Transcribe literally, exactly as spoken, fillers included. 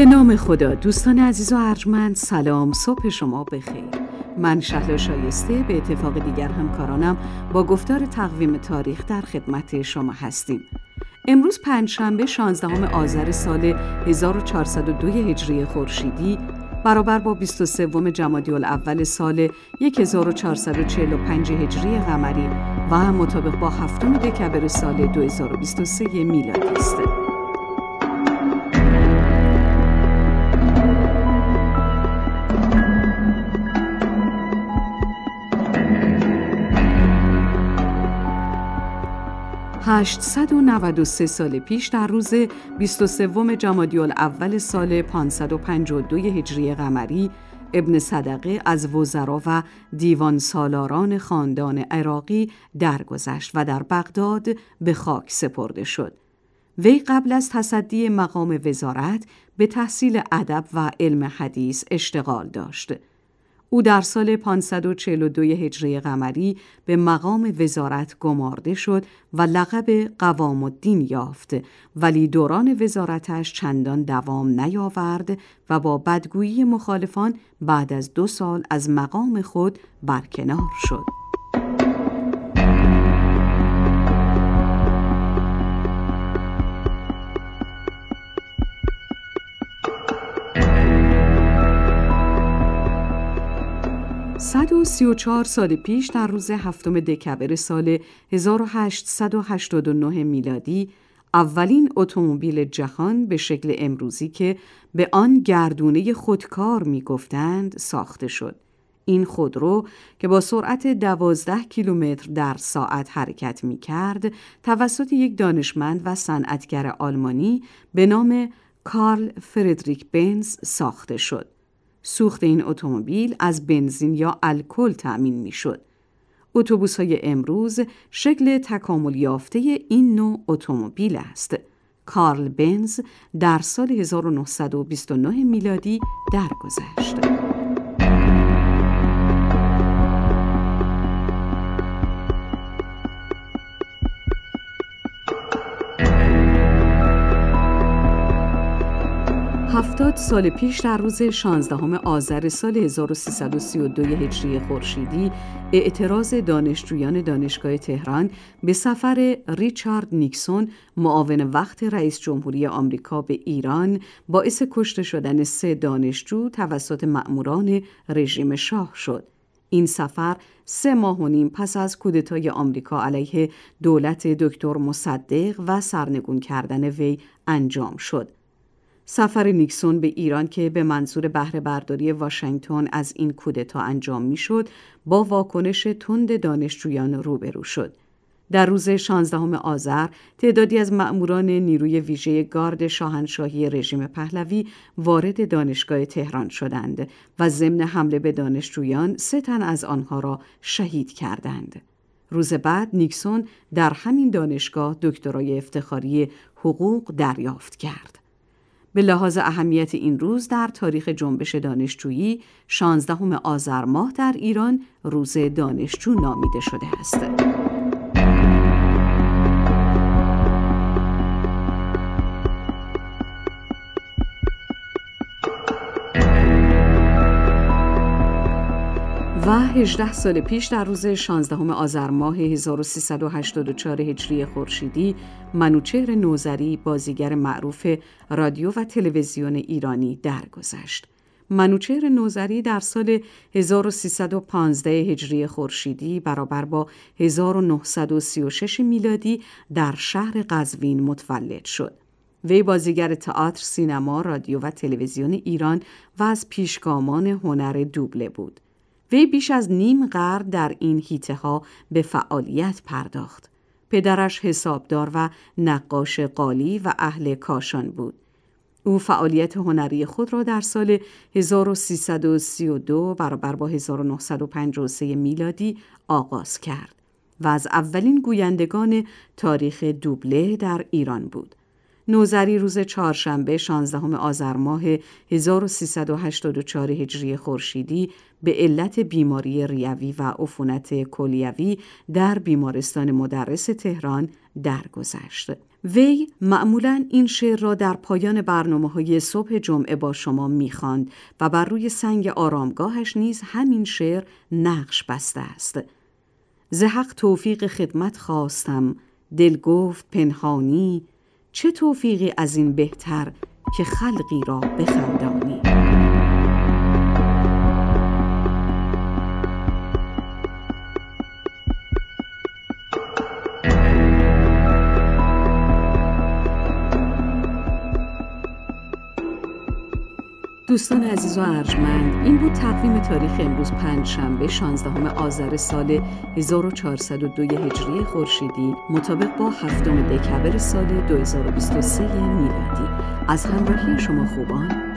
به نام خدا. دوستان عزیز و ارجمند، سلام، صبح شما بخیر. من شهلا شایسته به اتفاق دیگر همکارانم با گفتار تقویم تاریخ در خدمت شما هستیم. امروز پنجشنبه شانزدهم آذر سال هزار و چهارصد و دو هجری خورشیدی برابر با بیست و سوم جمادی الاول سال هزار و چهارصد و چهل و پنج هجری قمری و هم مطابق با هفتم دکبر سال دو هزار و بیست و سه میلادی است. هشتصد و نود و سه سال پیش در روز بیست و سوم جمادی الاول سال پانصد و پنجاه و دو هجری قمری ابن صدقه از وزرا و دیوان سالاران خاندان عراقی درگذشت و در بغداد به خاک سپرده شد. وی قبل از تصدی مقام وزارت به تحصیل ادب و علم حدیث اشتغال داشت. او در سال پانصد و چهل و دو هجری قمری به مقام وزارت گمارده شد و لقب قوام الدین یافت، ولی دوران وزارتش چندان دوام نیاورد و با بدگویی مخالفان بعد از دو سال از مقام خود برکنار شد. صد و سی و چهار سال پیش در روز هفتم دکبر سال هزار و هشتصد و هشتاد و نه میلادی اولین اتومبیل جهان به شکل امروزی که به آن گردونه خودکار می گفتند ساخته شد. این خودرو که با سرعت دوازده کیلومتر در ساعت حرکت می کرد توسط یک دانشمند و صنعتگر آلمانی به نام کارل فردریک بنز ساخته شد. سوخت این اتومبیل از بنزین یا الکل تأمین می‌شد. اتوبوس‌های امروز شکل تکامل یافته این نوع اتومبیل است. کارل بنز در سال هزار و نهصد و بیست و نه میلادی درگذشت. هفتاد سال پیش در روز شانزدهم آذر سال هزار و سیصد و سی و دو هجری خورشیدی اعتراض دانشجویان دانشگاه تهران به سفر ریچارد نیکسون معاون وقت رئیس جمهوری آمریکا به ایران باعث کشته شدن سه دانشجو توسط مأموران رژیم شاه شد. این سفر سه ماه و نیم پس از کودتای آمریکا علیه دولت دکتر مصدق و سرنگون کردن وی انجام شد. سفر نیکسون به ایران که به منظور بهره برداری واشنگتن از این کودتا انجام میشد، با واکنش تند دانشجویان روبرو شد. در روز شانزدهم آذر تعدادی از مأموران نیروی ویژه گارد شاهنشاهی رژیم پهلوی وارد دانشگاه تهران شدند و ضمن حمله به دانشجویان سه تن از آنها را شهید کردند. روز بعد نیکسون در همین دانشگاه دکترای افتخاری حقوق دریافت کرد. به لحاظ اهمیت این روز در تاریخ جنبش دانشجویی، شانزدهم آذر ماه در ایران روز دانشجو نامیده شده است. و هجده سال پیش در روز شانزدهم آذر ماه هزار و سیصد و هشتاد و چهار هجری خورشیدی منوچهر نوذری، بازیگر معروف رادیو و تلویزیون ایرانی درگذشت. منوچهر نوذری در سال هزار و سیصد و پانزده هجری خورشیدی برابر با هزار و نهصد و سی و شش میلادی در شهر قزوین متولد شد. وی بازیگر تئاتر، سینما، رادیو و تلویزیون ایران و از پیشگامان هنر دوبله بود. وی بیش از نیم قرن در این حیطه‌ها به فعالیت پرداخت. پدرش حسابدار و نقاش قالی و اهل کاشان بود. او فعالیت هنری خود را در سال هزار و سیصد و سی و دو برابر با هزار و نهصد و پنجاه و سه میلادی آغاز کرد و از اولین گویندگان تاریخ دوبله در ایران بود. نوذری روز چهارشنبه شانزدهم آذر ماه هزار و سیصد و هشتاد و چهار هجری خورشیدی به علت بیماری ریوی و عفونت کلیوی در بیمارستان مدرس تهران درگذشت. وی معمولاً این شعر را در پایان برنامه‌های صبح جمعه با شما می‌خواند و بر روی سنگ آرامگاهش نیز همین شعر نقش بسته است. ز حق توفیق خدمت خواستم، دل گفت پنهانی، چه توفیقی از این بهتر که خلقی را بخندانی. دوستان عزیز و ارجمند، این بود تقویم تاریخ امروز پنجشنبه شانزدهم آذر سال هزار و چهارصد و دو هجری خورشیدی مطابق با هفتم دکبر سال دو هزار و بیست و سه میلادی. از همراهی شما خوبان